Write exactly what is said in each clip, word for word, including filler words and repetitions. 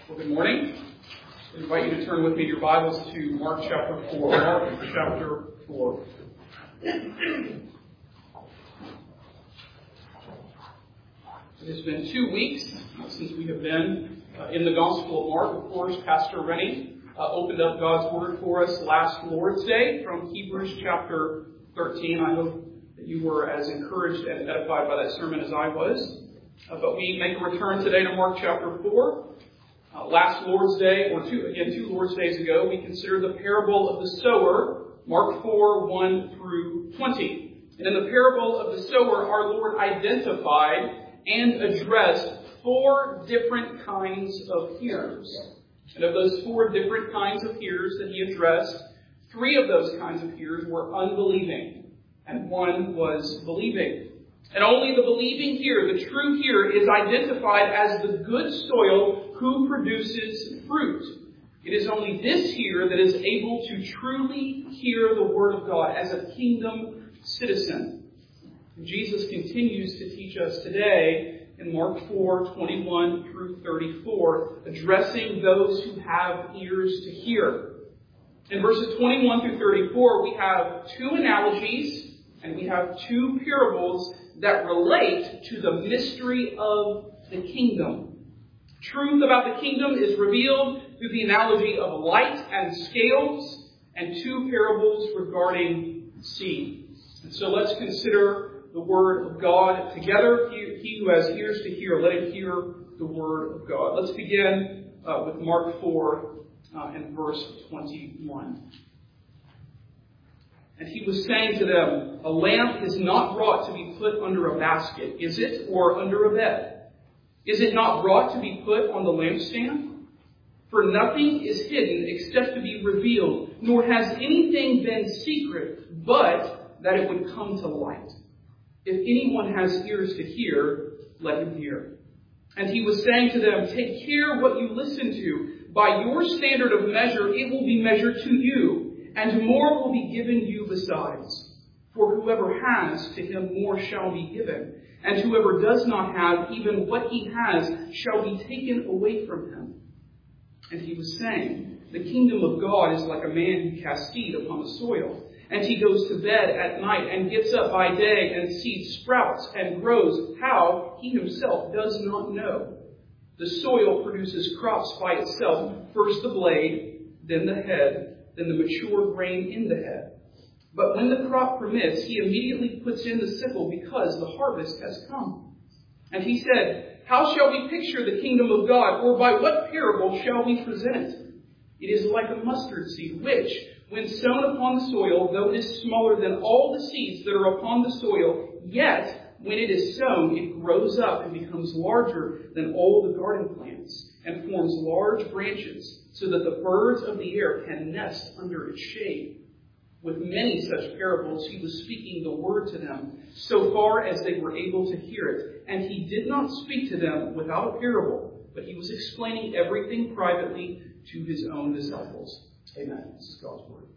Well, good morning. I invite you to turn with me your Bibles to Mark chapter four. Mark chapter four. It has been two weeks since we have been uh, in the Gospel of Mark. Of course, Pastor Rennie uh, opened up God's Word for us last Lord's Day from Hebrews chapter thirteen. I hope that you were as encouraged and edified by that sermon as I was. Uh, but we make a return today to Mark chapter four. Uh, last Lord's Day, or two, again, two Lord's Days ago, we considered the parable of the sower, Mark four, one through twenty. And in the parable of the sower, our Lord identified and addressed four different kinds of hearers. And of those four different kinds of hearers that he addressed, three of those kinds of hearers were unbelieving, and one was believing. And only the believing hearer, the true hearer, is identified as the good soil who produces fruit. It is only this hearer that is able to truly hear the Word of God as a kingdom citizen. And Jesus continues to teach us today in Mark four, twenty-one through thirty-four, addressing those who have ears to hear. In verses twenty-one through thirty-four, we have two analogies and we have two parables that relate to the mystery of the kingdom. Truth about the kingdom is revealed through the analogy of light and scales, and two parables regarding seed. And so let's consider the Word of God together. He, he who has ears to hear, let him hear the Word of God. Let's begin uh, with Mark four uh, and verse twenty-one. And he was saying to them, "A lamp is not brought to be put under a basket, is it, or under a bed? Is it not brought to be put on the lampstand? For nothing is hidden except to be revealed, nor has anything been secret, but that it would come to light. If anyone has ears to hear, let him hear." And he was saying to them, "Take care what you listen to. By your standard of measure, it will be measured to you, and more will be given you besides. For whoever has, to him more shall be given. And whoever does not have, even what he has shall be taken away from him." And he was saying, "The kingdom of God is like a man who casts seed upon the soil. And he goes to bed at night and gets up by day, and seed sprouts and grows. How? He himself does not know. The soil produces crops by itself, first the blade, then the head, then the mature grain in the head. But when the crop permits, he immediately puts in the sickle because the harvest has come." And he said, "How shall we picture the kingdom of God, or by what parable shall we present it? It is like a mustard seed, which, when sown upon the soil, though it is smaller than all the seeds that are upon the soil, yet when it is sown, it grows up and becomes larger than all the garden plants, and forms large branches, so that the birds of the air can nest under its shade." With many such parables, he was speaking the word to them, so far as they were able to hear it. And he did not speak to them without a parable, but he was explaining everything privately to his own disciples. Amen. This is God's word.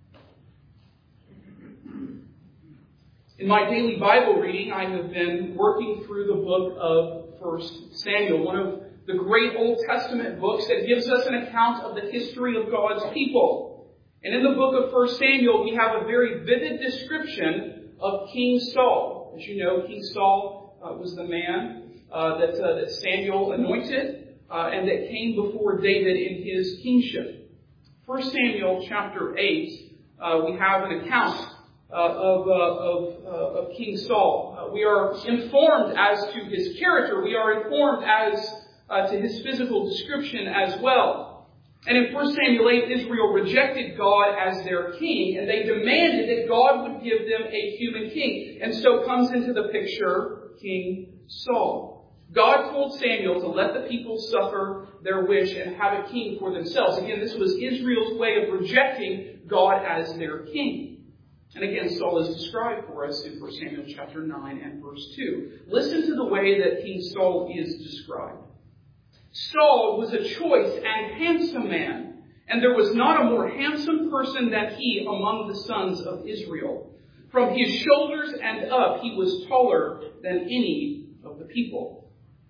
In my daily Bible reading, I have been working through the book of First Samuel, one of the great Old Testament books that gives us an account of the history of God's people. And in the book of First Samuel, we have a very vivid description of King Saul. As you know, King Saul uh, was the man uh, that, uh, that Samuel anointed uh, and that came before David in his kingship. First Samuel chapter eight, uh, we have an account uh, of, uh, of, uh, of King Saul. Uh, we are informed as to his character. We are informed as uh, to his physical description as well. And in First Samuel eight, Israel rejected God as their king, and they demanded that God would give them a human king. And so comes into the picture King Saul. God told Samuel to let the people suffer their wish and have a king for themselves. Again, this was Israel's way of rejecting God as their king. And again, Saul is described for us in First Samuel chapter nine and verse two. Listen to the way that King Saul is described. "Saul was a choice and handsome man, and there was not a more handsome person than he among the sons of Israel. From his shoulders and up, he was taller than any of the people."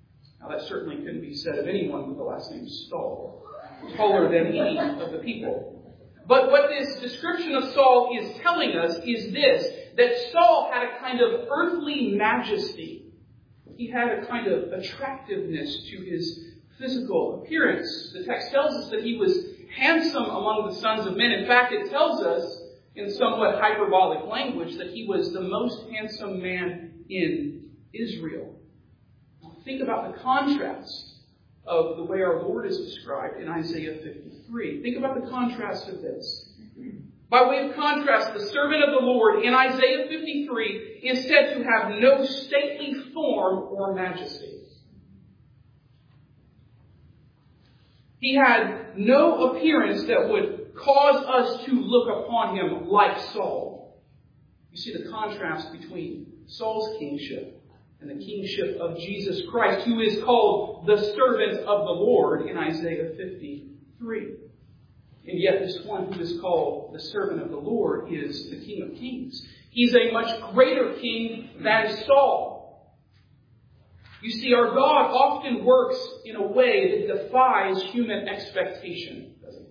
Now, that certainly couldn't be said of anyone with the last name Saul, taller than any of the people. But what this description of Saul is telling us is this, that Saul had a kind of earthly majesty. He had a kind of attractiveness to his physical appearance. The text tells us that he was handsome among the sons of men. In fact, it tells us in somewhat hyperbolic language that he was the most handsome man in Israel. Now, think about the contrast of the way our Lord is described in Isaiah fifty-three. Think about the contrast of this. By way of contrast, the servant of the Lord in Isaiah fifty-three is said to have no stately form or majesty. He had no appearance that would cause us to look upon him like Saul. You see the contrast between Saul's kingship and the kingship of Jesus Christ, who is called the servant of the Lord in Isaiah fifty-three. And yet this one who is called the servant of the Lord is the King of Kings. He's a much greater king than Saul. You see, our God often works in a way that defies human expectation, doesn't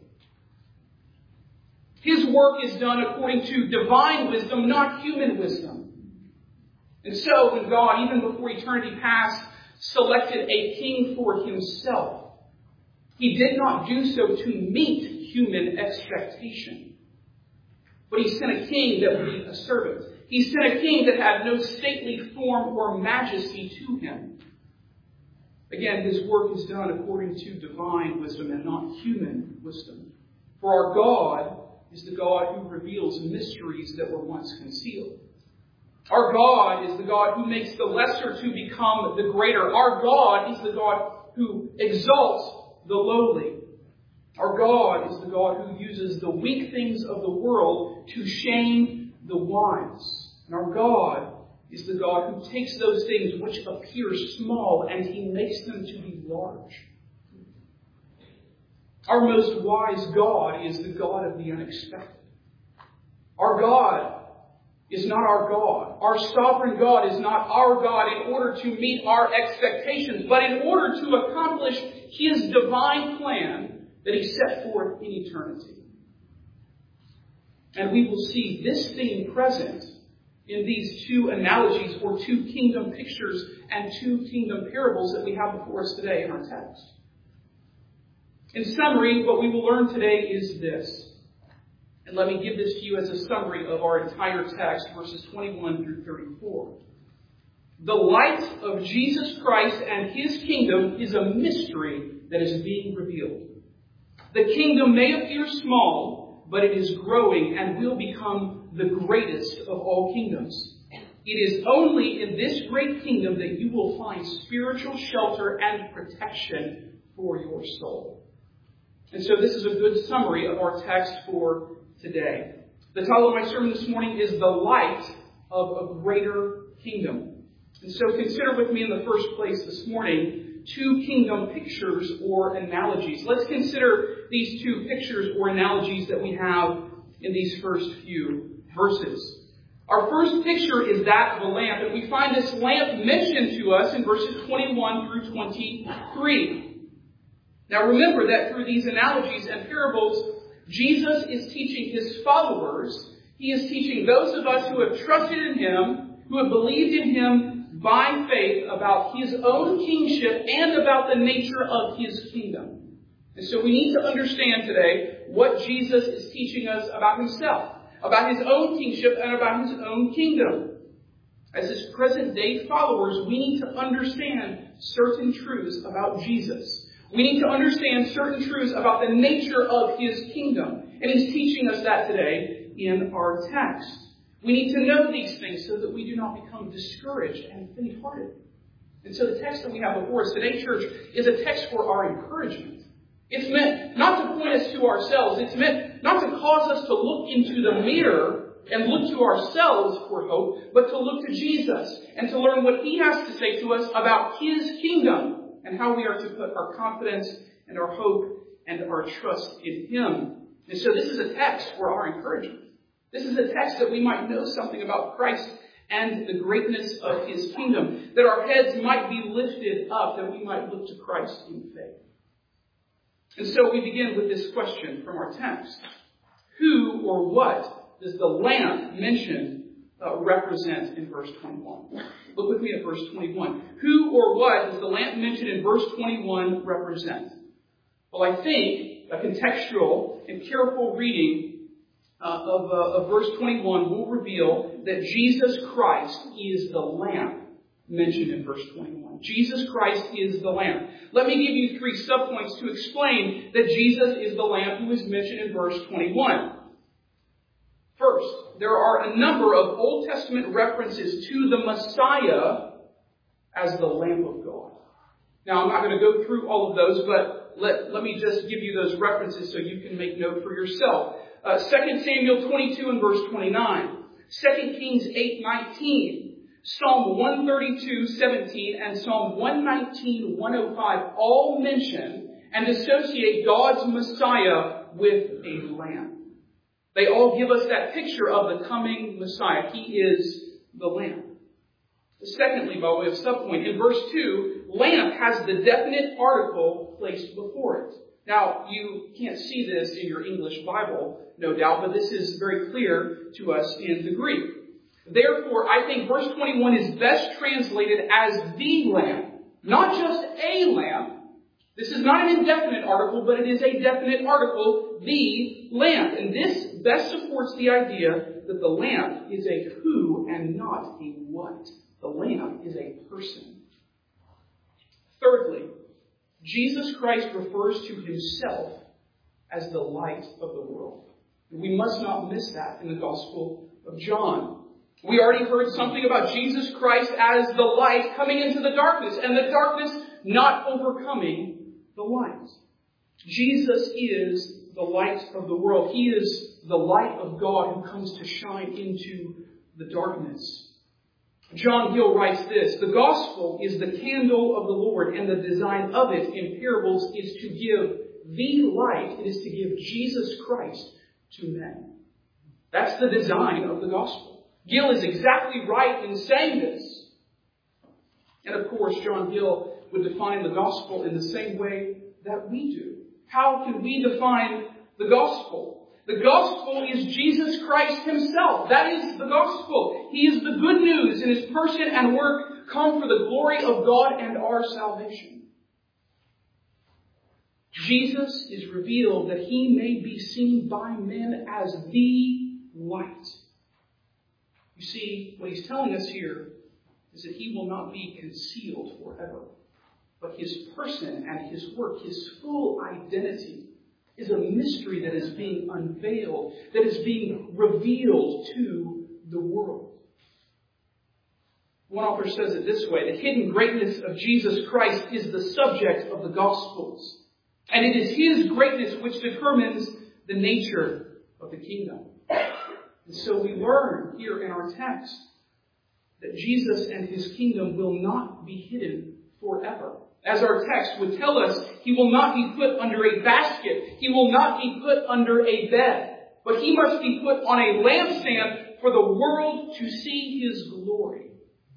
he? His work is done according to divine wisdom, not human wisdom. And so when God, even before eternity past, selected a king for himself, he did not do so to meet human expectation. But he sent a king that would be a servant. He sent a king that had no stately form or majesty to him. Again, his work is done according to divine wisdom and not human wisdom. For our God is the God who reveals mysteries that were once concealed. Our God is the God who makes the lesser to become the greater. Our God is the God who exalts the lowly. Our God is the God who uses the weak things of the world to shame the wise. And our God is the God who takes those things which appear small and he makes them to be large. Our most wise God is the God of the unexpected. Our God is not our God. Our sovereign God is not our God in order to meet our expectations, but in order to accomplish his divine plan that he set forth in eternity. And we will see this theme present in these two analogies or two kingdom pictures and two kingdom parables that we have before us today in our text. In summary, what we will learn today is this. And let me give this to you as a summary of our entire text, verses twenty-one through thirty-four. The light of Jesus Christ and his kingdom is a mystery that is being revealed. The kingdom may appear small, but it is growing and will become the greatest of all kingdoms. It is only in this great kingdom that you will find spiritual shelter and protection for your soul. And so this is a good summary of our text for today. The title of my sermon this morning is The Light of a Greater Kingdom. And so consider with me in the first place this morning two kingdom pictures or analogies. Let's consider these two pictures or analogies that we have in these first few verses. Our first picture is that of a lamp, and we find this lamp mentioned to us in verses twenty-one through twenty-three. Now remember that through these analogies and parables, Jesus is teaching his followers. He is teaching those of us who have trusted in him, who have believed in him by faith, about his own kingship and about the nature of his kingdom. And so we need to understand today what Jesus is teaching us about himself, about his own kingship and about his own kingdom. As his present day followers, we need to understand certain truths about Jesus. We need to understand certain truths about the nature of his kingdom. And he's teaching us that today in our text. We need to know these things so that we do not become discouraged and faint-hearted. And so the text that we have before us today, church, is a text for our encouragement. It's meant not to point us to ourselves. It's meant not to cause us to look into the mirror and look to ourselves for hope, but to look to Jesus and to learn what he has to say to us about his kingdom and how we are to put our confidence and our hope and our trust in him. And so this is a text for our encouragement. This is a text that we might know something about Christ and the greatness of his kingdom, that our heads might be lifted up, that we might look to Christ in faith. And so we begin with this question from our text. Who or what does the lamp mentioned uh, represent in verse twenty-one? Look with me at verse twenty-one. Who or what does the lamp mentioned in verse twenty-one represent? Well, I think a contextual and careful reading uh, of, uh, of verse twenty-one will reveal that Jesus Christ is the lamp mentioned in verse twenty-one. Jesus Christ is the lamp. Let me give you three subpoints to explain that Jesus is the lamp who is mentioned in verse twenty-one. First, there are a number of Old Testament references to the Messiah as the Lamb of God. Now, I'm not going to go through all of those, but let, let me just give you those references so you can make note for yourself. Uh, Second Samuel twenty-two and verse twenty-nine. Second Kings eight nineteen. Psalm one thirty-two seventeen and Psalm one nineteen one oh five all mention and associate God's Messiah with a lamb. They all give us that picture of the coming Messiah. He is the lamb. Secondly, by way of subpoint, in verse two, lamp has the definite article placed before it. Now, you can't see this in your English Bible, no doubt, but this is very clear to us in the Greek. Therefore, I think verse twenty-one is best translated as the lamp, not just a lamp. This is not an indefinite article, but it is a definite article, the lamp. And this best supports the idea that the lamp is a who and not a what. The lamp is a person. Thirdly, Jesus Christ refers to himself as the light of the world. We must not miss that in the Gospel of John. We already heard something about Jesus Christ as the light coming into the darkness, and the darkness not overcoming the light. Jesus is the light of the world. He is the light of God who comes to shine into the darkness. John Gill writes this: the gospel is the candle of the Lord, and the design of it in parables is to give the light. It is to give Jesus Christ to men. That's the design of the gospel. Gill is exactly right in saying this. And of course, John Gill would define the gospel in the same way that we do. How can we define the gospel? The gospel is Jesus Christ himself. That is the gospel. He is the good news in his person and work come for the glory of God and our salvation. Jesus is revealed that he may be seen by men as the light. You see, what he's telling us here is that he will not be concealed forever. But his person and his work, his full identity, is a mystery that is being unveiled, that is being revealed to the world. One author says it this way: the hidden greatness of Jesus Christ is the subject of the Gospels. And it is his greatness which determines the nature of the kingdom. And so we learn here in our text that Jesus and his kingdom will not be hidden forever. As our text would tell us, he will not be put under a basket. He will not be put under a bed. But he must be put on a lampstand for the world to see his glory.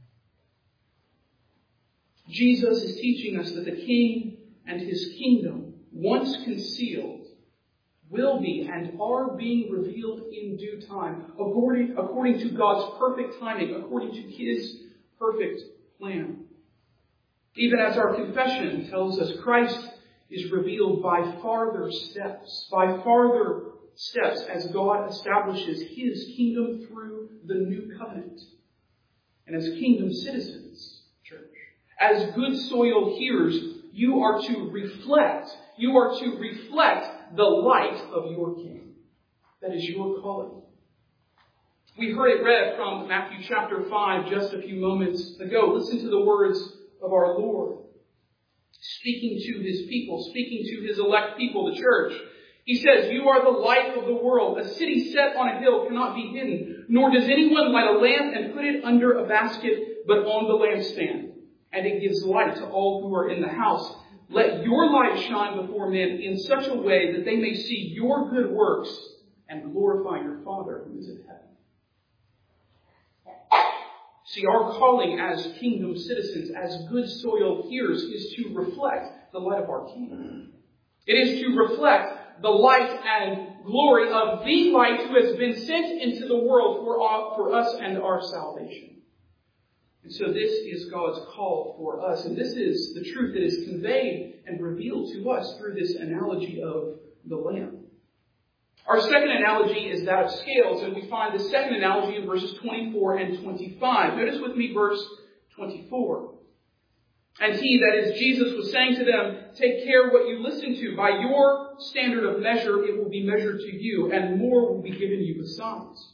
Jesus is teaching us that the king and his kingdom, once concealed, will be and are being revealed in due time, according, according to God's perfect timing, according to his perfect plan. Even as our confession tells us, Christ is revealed by farther steps, by farther steps as God establishes his kingdom through the new covenant. And as kingdom citizens, church, as good soil hearers, you are to reflect, you are to reflect the light of your King. That is your calling. We heard it read from Matthew chapter five just a few moments ago. Listen to the words of our Lord, speaking to his people, speaking to his elect people, the church. He says, you are the light of the world. A city set on a hill cannot be hidden, nor does anyone light a lamp and put it under a basket, but on the lampstand. And it gives light to all who are in the house. Let your light shine before men in such a way that they may see your good works, and glorify your Father who is in heaven. See, our calling as kingdom citizens, as good soil hearers, is to reflect the light of our King. It is to reflect the light and glory of the light who has been sent into the world for, our, for us and our salvation. And so this is God's call for us. And this is the truth that is conveyed and revealed to us through this analogy of the lamp. Our second analogy is that of scales, and we find the second analogy in verses twenty-four and twenty-five. Notice with me verse twenty-four. And he, that is Jesus, was saying to them, take care what you listen to. By your standard of measure, it will be measured to you, and more will be given you besides.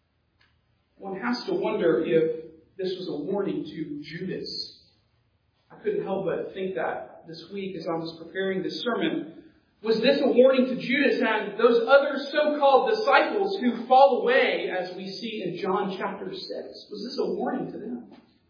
One has to wonder if this was a warning to Judas. I couldn't help but think that this week as I was preparing this sermon. Was this a warning to Judas and those other so-called disciples who fall away, as we see in John chapter six? Was this a warning to them?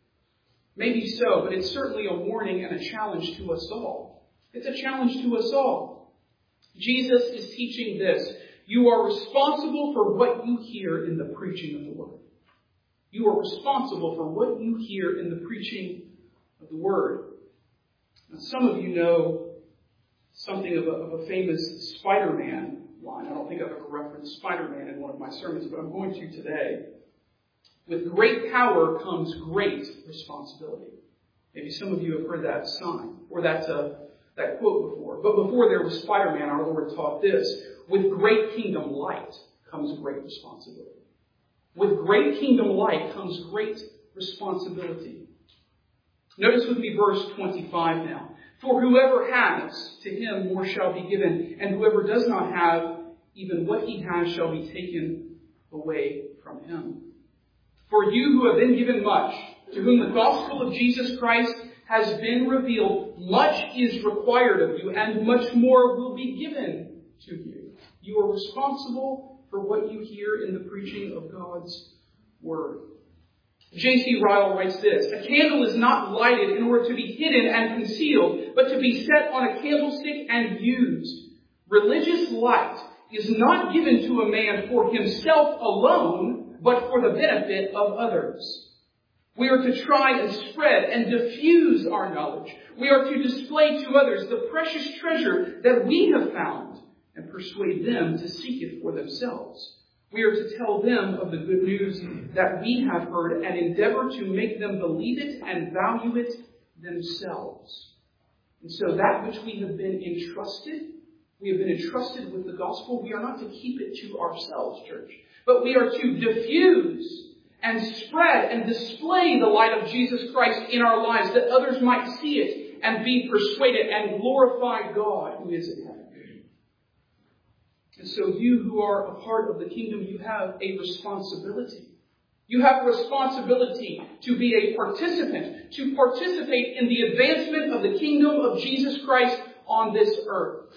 Maybe so, but it's certainly a warning and a challenge to us all. It's a challenge to us all. Jesus is teaching this. You are responsible for what you hear in the preaching of the word. You are responsible for what you hear in the preaching of the word. Now, some of you know something of a, of a famous Spider-Man line. I don't think I've ever referenced Spider-Man in one of my sermons, but I'm going to today. With great power comes great responsibility. Maybe some of you have heard that sign, or that, uh, that quote before. But before there was Spider-Man, our Lord taught this. With great kingdom light comes great responsibility. With great kingdom light comes great responsibility. Notice with me verse twenty-five now. For whoever has, to him more shall be given, and whoever does not have, even what he has shall be taken away from him. For you who have been given much, to whom the gospel of Jesus Christ has been revealed, much is required of you, and much more will be given to you. You are responsible for what you hear in the preaching of God's word. J C Ryle writes this, a candle is not lighted in order to be hidden and concealed, but to be set on a candlestick and used. Religious light is not given to a man for himself alone, but for the benefit of others. We are to try and spread and diffuse our knowledge. We are to display to others the precious treasure that we have found and persuade them to seek it for themselves. We are to tell them of the good news that we have heard and endeavor to make them believe it and value it themselves. And so that which we have been entrusted, we have been entrusted with the gospel, we are not to keep it to ourselves, church, but we are to diffuse and spread and display the light of Jesus Christ in our lives that others might see it and be persuaded and glorify God who is in heaven. And so you who are a part of the kingdom, you have a responsibility. You have a responsibility to be a participant, to participate in the advancement of the kingdom of Jesus Christ on this earth.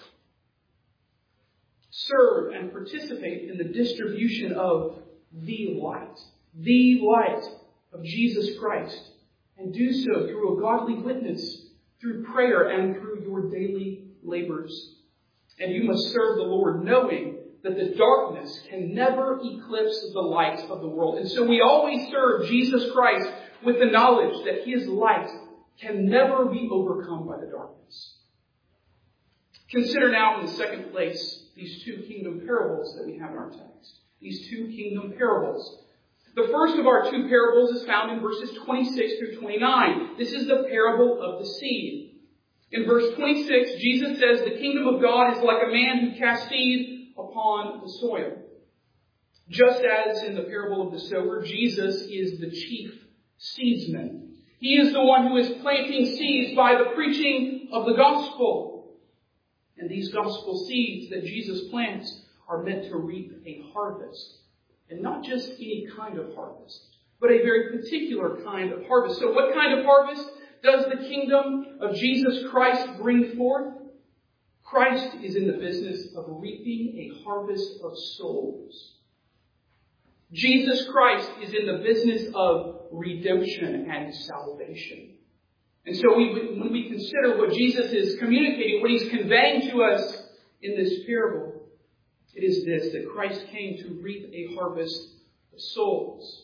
Serve and participate in the distribution of the light, the light of Jesus Christ. And do so through a godly witness, through prayer, and through your daily labors. And you must serve the Lord knowing that the darkness can never eclipse the light of the world. And so we always serve Jesus Christ with the knowledge that his light can never be overcome by the darkness. Consider now in the second place these two kingdom parables that we have in our text. These two kingdom parables. The first of our two parables is found in verses twenty-six through twenty-nine. This is the parable of the seed. In verse twenty-six, Jesus says, the kingdom of God is like a man who casts seed upon the soil. Just as in the parable of the sower, Jesus is the chief seedsman. He is the one who is planting seeds by the preaching of the gospel. And these gospel seeds that Jesus plants are meant to reap a harvest. And not just any kind of harvest, but a very particular kind of harvest. So what kind of harvest does the kingdom of Jesus Christ bring forth? Christ is in the business of reaping a harvest of souls. Jesus Christ is in the business of redemption and salvation. And so we, when we consider what Jesus is communicating, what he's conveying to us in this parable, it is this, that Christ came to reap a harvest of souls.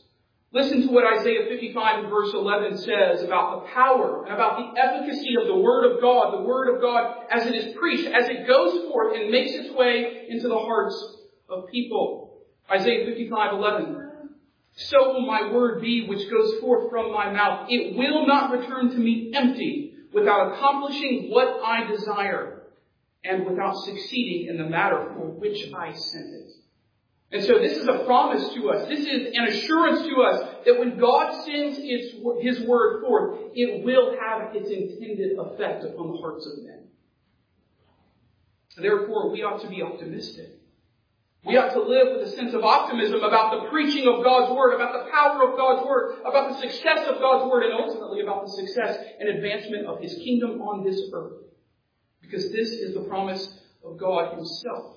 Listen to what Isaiah fifty-five and verse eleven says about the power and about the efficacy of the Word of God, the Word of God as it is preached, as it goes forth and makes its way into the hearts of people. Isaiah fifty-five eleven. So will my word be which goes forth from my mouth. It will not return to me empty, without accomplishing what I desire, and without succeeding in the matter for which I sent it. And so this is a promise to us. This is an assurance to us that when God sends its, His word forth, it will have its intended effect upon the hearts of men. Therefore, we ought to be optimistic. We ought to live with a sense of optimism about the preaching of God's Word, about the power of God's Word, about the success of God's Word, and ultimately about the success and advancement of His kingdom on this earth. Because this is the promise of God Himself.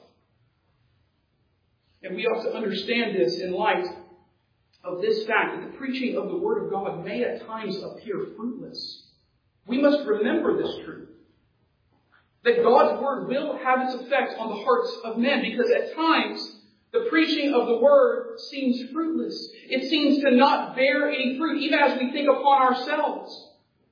And we ought to understand this in light of this fact that the preaching of the Word of God may at times appear fruitless. We must remember this truth. That God's Word will have its effect on the hearts of men, because at times the preaching of the Word seems fruitless. It seems to not bear any fruit, even as we think upon ourselves.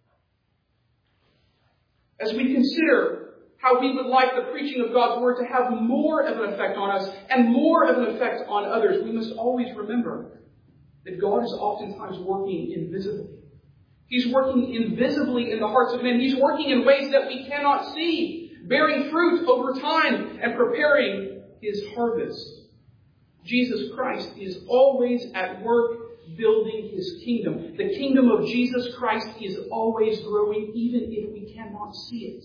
As we consider how we would like the preaching of God's Word to have more of an effect on us and more of an effect on others, we must always remember that God is oftentimes working invisibly. He's working invisibly in the hearts of men. He's working in ways that we cannot see, bearing fruit over time and preparing His harvest. Jesus Christ is always at work building His kingdom. The kingdom of Jesus Christ is always growing, even if we cannot see it.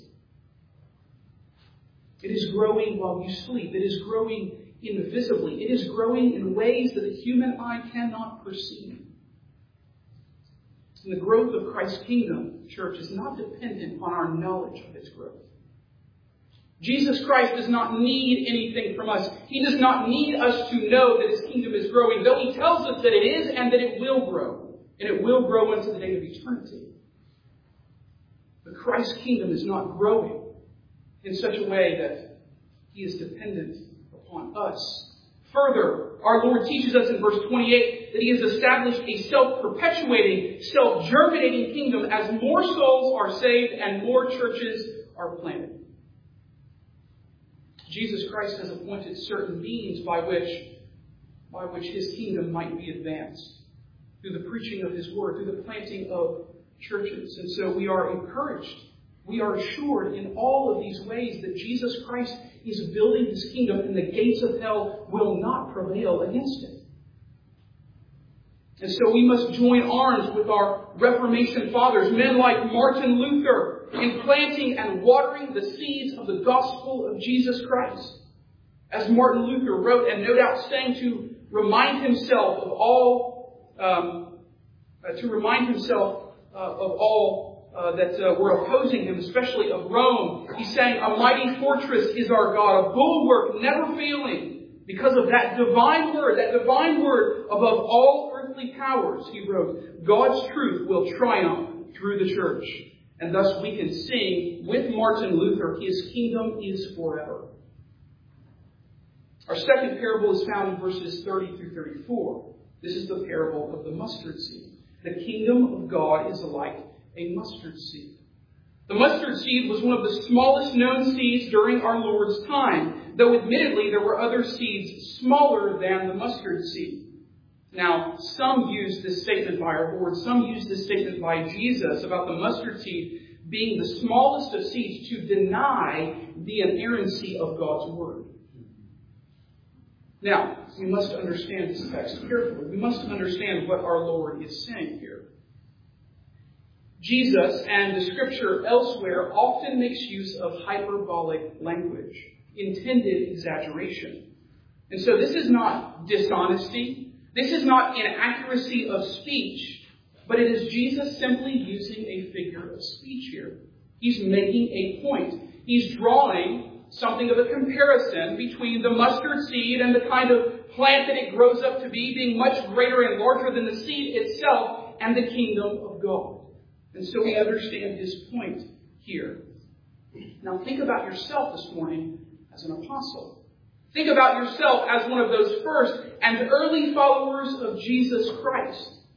It is growing while you sleep. It is growing invisibly. It is growing in ways that the human eye cannot perceive. And the growth of Christ's kingdom, church, is not dependent on our knowledge of its growth. Jesus Christ does not need anything from us. He does not need us to know that His kingdom is growing, though He tells us that it is and that it will grow. And it will grow into the day of eternity. But Christ's kingdom is not growing in such a way that He is dependent upon us. Further, our Lord teaches us in verse twenty-eight that He has established a self-perpetuating, self-germinating kingdom as more souls are saved and more churches are planted. Jesus Christ has appointed certain means by which, by which His kingdom might be advanced. Through the preaching of His word, through the planting of churches. And so we are encouraged. We are assured in all of these ways that Jesus Christ is building His kingdom and the gates of hell will not prevail against it. And so we must join arms with our Reformation fathers, men like Martin Luther, in planting and watering the seeds of the gospel of Jesus Christ. As Martin Luther wrote, and no doubt saying to remind himself of all, um, uh, to remind himself uh, of all Uh, that uh, were opposing him, especially of Rome. He's saying, a mighty fortress is our God, a bulwark never failing, because of that divine word, that divine word above all earthly powers, he wrote, God's truth will triumph through the church. And thus we can sing with Martin Luther, His kingdom is forever. Our second parable is found in verses thirty through thirty-four. This is the parable of the mustard seed. The kingdom of God is like a mustard seed. The mustard seed was one of the smallest known seeds during our Lord's time, though admittedly there were other seeds smaller than the mustard seed. Now, some use this statement by our Lord, some use this statement by Jesus about the mustard seed being the smallest of seeds to deny the inerrancy of God's word. Now, we must understand this text carefully. We must understand what our Lord is saying here. Jesus and the Scripture elsewhere often makes use of hyperbolic language, intended exaggeration. And so this is not dishonesty. This is not inaccuracy of speech, but it is Jesus simply using a figure of speech here. He's making a point. He's drawing something of a comparison between the mustard seed and the kind of plant that it grows up to be, being much greater and larger than the seed itself, and the kingdom of God. And so we understand his point here. Now think about yourself this morning as an apostle. Think about yourself as one of those first and early followers of Jesus Christ.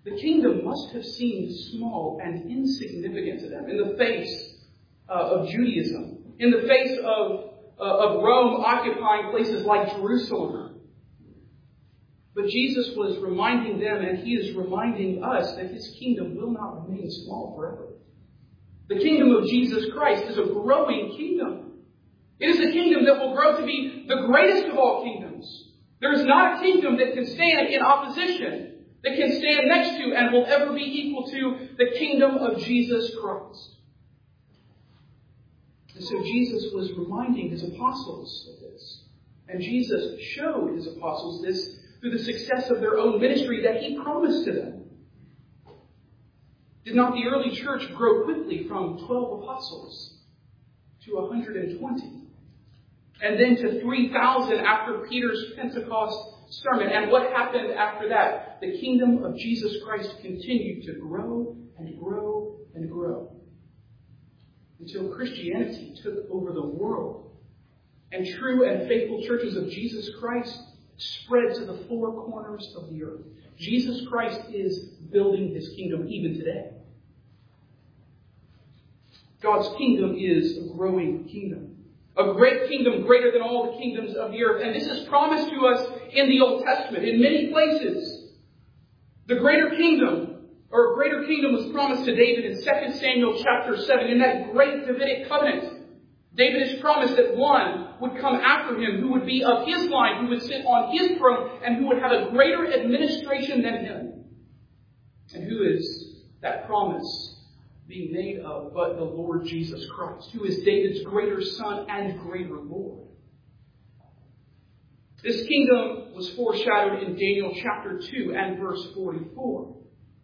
the kingdom must have seemed small and insignificant to them in the face uh, of Judaism, in the face of, uh, of Rome occupying places like Jerusalem. But Jesus was reminding them, and he is reminding us, that his kingdom will not remain small forever. The kingdom of Jesus Christ is a growing kingdom. It is a kingdom that will grow to be the greatest of all kingdoms. There is not a kingdom that can stand in opposition, that can stand next to and will ever be equal to the kingdom of Jesus Christ. And so Jesus was reminding his apostles of this. And Jesus showed his apostles this through the success of their own ministry that he promised to them. Did not the early church grow quickly from twelve apostles to one hundred twenty? And then to three thousand after Peter's Pentecost sermon. And what happened after that? The kingdom of Jesus Christ continued to grow and grow and grow until Christianity took over the world. And true and faithful churches of Jesus Christ spread to the four corners of the earth. Jesus Christ is building his kingdom even today. God's kingdom is a growing kingdom. A great kingdom greater than all the kingdoms of the earth. And this is promised to us in the Old Testament in many places. The greater kingdom, or a greater kingdom, was promised to David in Second Samuel chapter seven. In that great Davidic covenant, David is promised that one would come after him who would be of his line, who would sit on his throne, and who would have a greater administration than him. And who is that promise being made of but the Lord Jesus Christ, who is David's greater son and greater Lord. This kingdom was foreshadowed in Daniel chapter two and verse forty-four.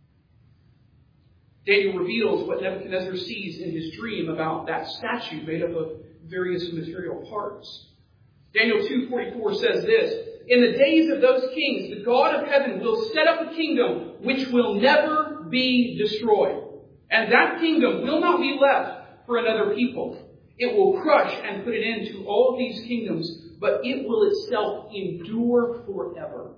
Daniel reveals what Nebuchadnezzar sees in his dream about that statue made up of various material parts. Daniel two forty-four says this: "In the days of those kings, the God of heaven will set up a kingdom which will never be destroyed. And that kingdom will not be left for another people. It will crush and put an end to all these kingdoms, but it will itself endure forever."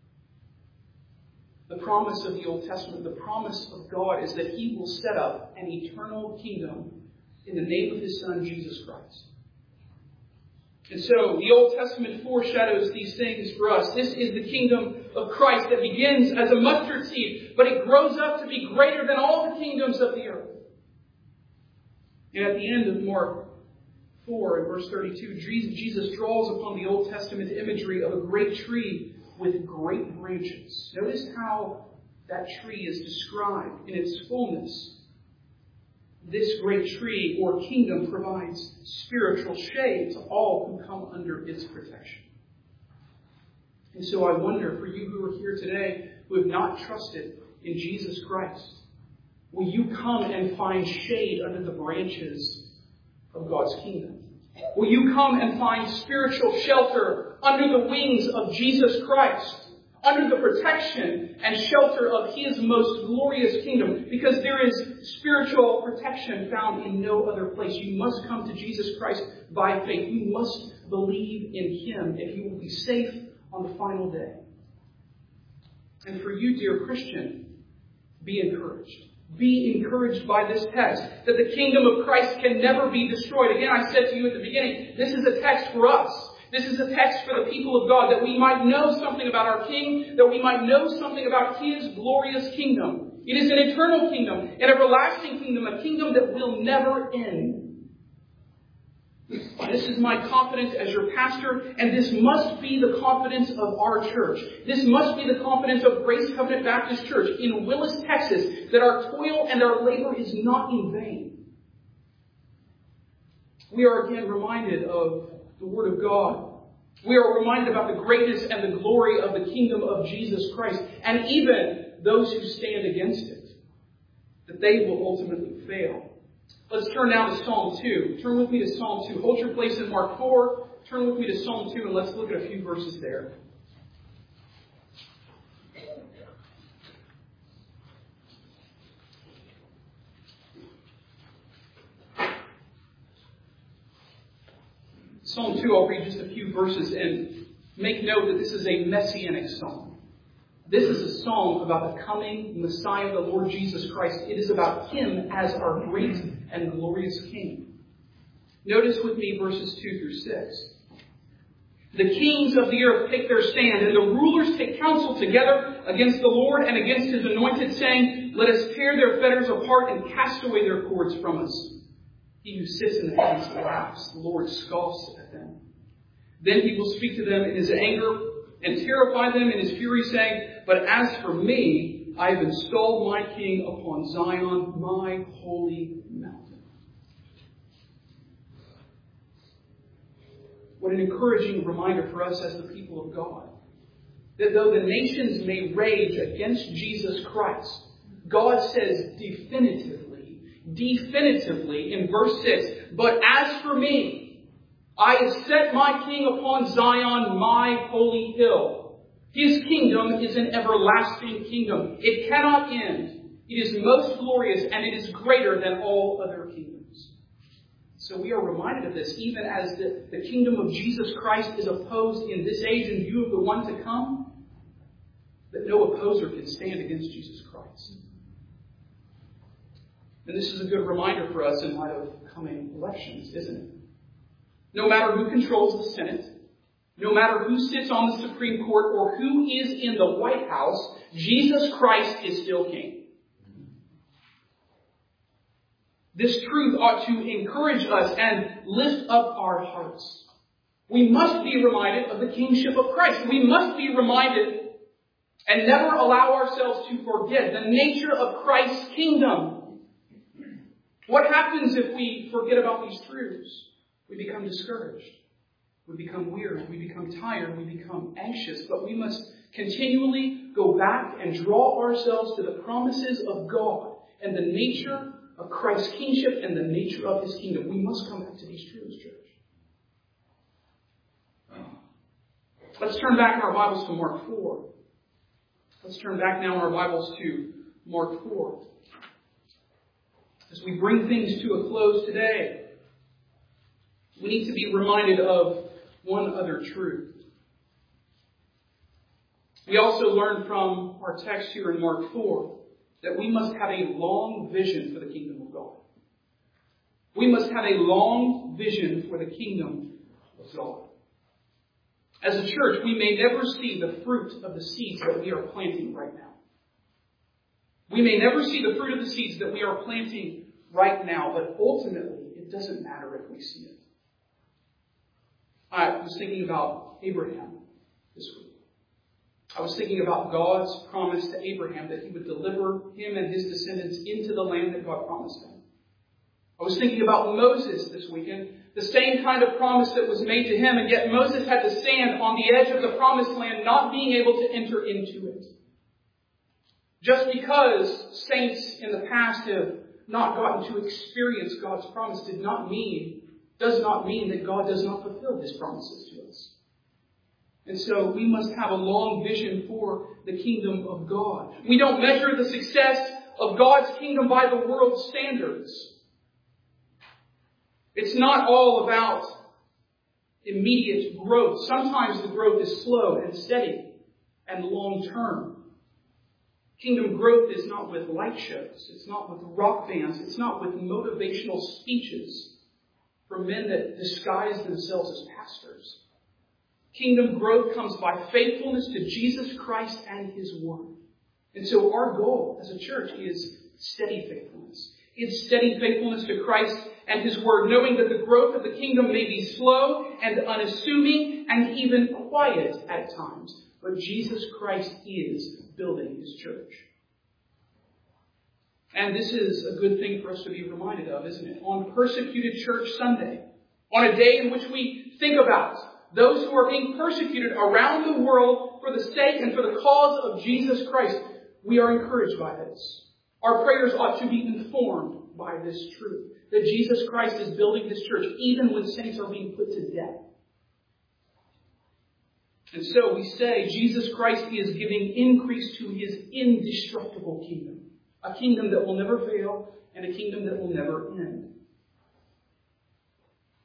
The promise of the Old Testament, the promise of God, is that he will set up an eternal kingdom in the name of his Son, Jesus Christ. And so the Old Testament foreshadows these things for us. This is the kingdom of Christ that begins as a mustard seed, but it grows up to be greater than all the kingdoms of the earth. And at the end of Mark four and verse thirty-two, Jesus draws upon the Old Testament imagery of a great tree with great branches. Notice how that tree is described in its fullness. This great tree or kingdom provides spiritual shade to all who come under its protection. And so I wonder, for you who are here today who have not trusted in Jesus Christ, will you come and find shade under the branches of God's kingdom? Will you come and find spiritual shelter under the wings of Jesus Christ, under the protection and shelter of his most glorious kingdom? Because there is spiritual protection found in no other place. You must come to Jesus Christ by faith. You must believe in him if you will be safe on the final day. And for you, dear Christian, be encouraged. Be encouraged by this text, that the kingdom of Christ can never be destroyed. Again, I said to you at the beginning, this is a text for us. This is a text for the people of God, that we might know something about our King, that we might know something about his glorious kingdom. It is an eternal kingdom, an everlasting kingdom, a kingdom that will never end. This is my confidence as your pastor, and this must be the confidence of our church. This must be the confidence of Grace Covenant Baptist Church in Willis, Texas, that our toil and our labor is not in vain. We are again reminded of the Word of God. We are reminded about the greatness and the glory of the kingdom of Jesus Christ, and even those who stand against it, that they will ultimately fail. Let's turn now to Psalm two. Turn with me to Psalm two. Hold your place in Mark four. Turn with me to Psalm two, and let's look at a few verses there. Psalm two, I'll read just a few verses, and make note that this is a messianic psalm. This is a song about the coming Messiah, the Lord Jesus Christ. It is about Him as our great and glorious King. Notice with me verses two through six. The kings of the earth take their stand, and the rulers take counsel together against the Lord and against His anointed, saying, let us tear their fetters apart and cast away their cords from us. He who sits in the heavens laughs. The Lord scoffs at them. Then He will speak to them in His anger and terrify them in His fury, saying, but as for me, I have installed my King upon Zion, my holy mountain. What an encouraging reminder for us as the people of God. That though the nations may rage against Jesus Christ, God says definitively, definitively in verse six, but as for me, I have set my King upon Zion, my holy hill. His kingdom is an everlasting kingdom. It cannot end. It is most glorious, and it is greater than all other kingdoms. So we are reminded of this, even as the, the kingdom of Jesus Christ is opposed in this age in view of the one to come, that no opposer can stand against Jesus Christ. And this is a good reminder for us in light of coming elections, isn't it? No matter who controls the Senate, no matter who sits on the Supreme Court, or who is in the White House, Jesus Christ is still King. This truth ought to encourage us and lift up our hearts. We must be reminded of the kingship of Christ. We must be reminded and never allow ourselves to forget the nature of Christ's kingdom. What happens if we forget about these truths? We become discouraged. We become weary. We become tired. We become anxious. But we must continually go back and draw ourselves to the promises of God and the nature of Christ's kingship and the nature of His kingdom. We must come back to these truths, church. Let's turn back in our Bibles to Mark four. Let's turn back now in our Bibles to Mark four. As we bring things to a close today, we need to be reminded of one other truth. We also learn from our text here in Mark four that we must have a long vision for the kingdom of God. We must have a long vision for the kingdom of God. As a church, we may never see the fruit of the seeds that we are planting right now. We may never see the fruit of the seeds that we are planting right now, but ultimately, it doesn't matter if we see it. I was thinking about Abraham this week. I was thinking about God's promise to Abraham that He would deliver him and his descendants into the land that God promised him. I was thinking about Moses this weekend, the same kind of promise that was made to him, and yet Moses had to stand on the edge of the promised land, not being able to enter into it. Just because saints in the past have not gotten to experience God's promise did not mean, does not mean that God does not fulfill His promises to us. And so we must have a long vision for the kingdom of God. We don't measure the success of God's kingdom by the world's standards. It's not all about immediate growth. Sometimes the growth is slow and steady and long-term. Kingdom growth is not with light shows. It's not with rock bands. It's not with motivational speeches from men that disguise themselves as pastors. Kingdom growth comes by faithfulness to Jesus Christ and His Word. And so our goal as a church is steady faithfulness. It's steady faithfulness to Christ and His Word, knowing that the growth of the kingdom may be slow and unassuming and even quiet at times. But Jesus Christ is building His church. And this is a good thing for us to be reminded of, isn't it? On Persecuted Church Sunday, on a day in which we think about those who are being persecuted around the world for the sake and for the cause of Jesus Christ, we are encouraged by this. Our prayers ought to be informed by this truth, that Jesus Christ is building His church even when saints are being put to death. And so we say Jesus Christ is giving increase to His indestructible kingdom, a kingdom that will never fail and a kingdom that will never end.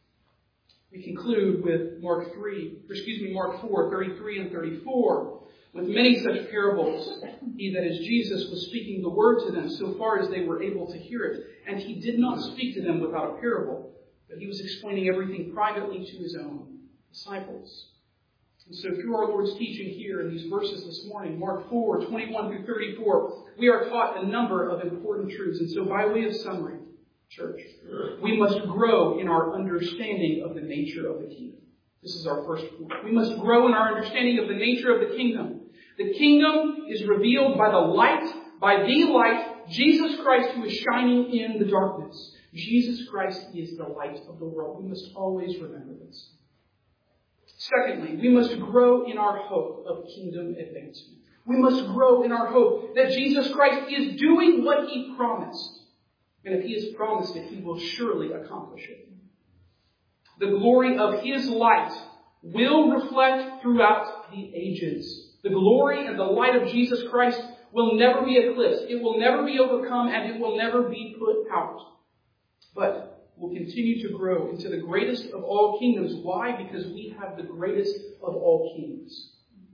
We conclude with Mark three, or excuse me, Mark four, thirty-three and thirty-four. With many such parables, he, that is Jesus, was speaking the word to them so far as they were able to hear it. And he did not speak to them without a parable, but he was explaining everything privately to his own disciples. And so through our Lord's teaching here in these verses this morning, Mark four, twenty-one through thirty-four, we are taught a number of important truths. And so by way of summary, church, we must grow in our understanding of the nature of the kingdom. This is our first point. We must grow in our understanding of the nature of the kingdom. The kingdom is revealed by the light, by the light, Jesus Christ, who is shining in the darkness. Jesus Christ is the light of the world. We must always remember this. Secondly, we must grow in our hope of kingdom advancement. We must grow in our hope that Jesus Christ is doing what he promised. And if he has promised it, he will surely accomplish it. The glory of his light will reflect throughout the ages. The glory and the light of Jesus Christ will never be eclipsed. It will never be overcome, and it will never be put out. But will continue to grow into the greatest of all kingdoms. Why? Because we have the greatest of all kings.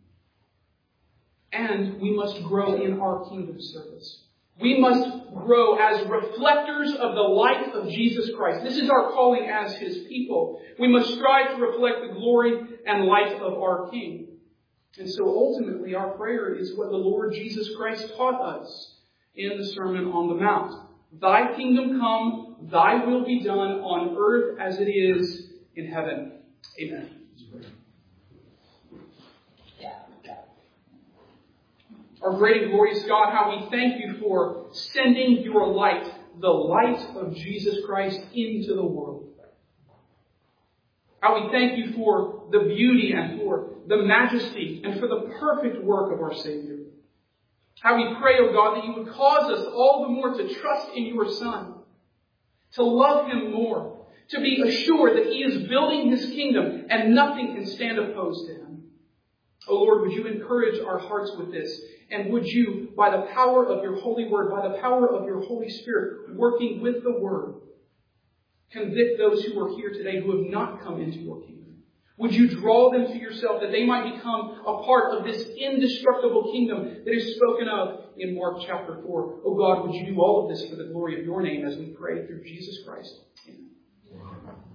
And we must grow in our kingdom service. We must grow as reflectors of the light of Jesus Christ. This is our calling as his people. We must strive to reflect the glory and light of our King. And so ultimately our prayer is what the Lord Jesus Christ taught us in the Sermon on the Mount. Thy kingdom come, thy will be done on earth as it is in heaven. Amen. Our great and glorious God, how we thank you for sending your light, the light of Jesus Christ, into the world. How we thank you for the beauty and for the majesty and for the perfect work of our Savior. How we pray, O God, that you would cause us all the more to trust in your Son, to love him more, to be assured that he is building his kingdom and nothing can stand opposed to him. O Lord, would you encourage our hearts with this? And would you, by the power of your holy word, by the power of your Holy Spirit, working with the word, convict those who are here today who have not come into your kingdom? Would you draw them to yourself that they might become a part of this indestructible kingdom that is spoken of in Mark chapter four? Oh God, would you do all of this for the glory of your name as we pray through Jesus Christ? Amen.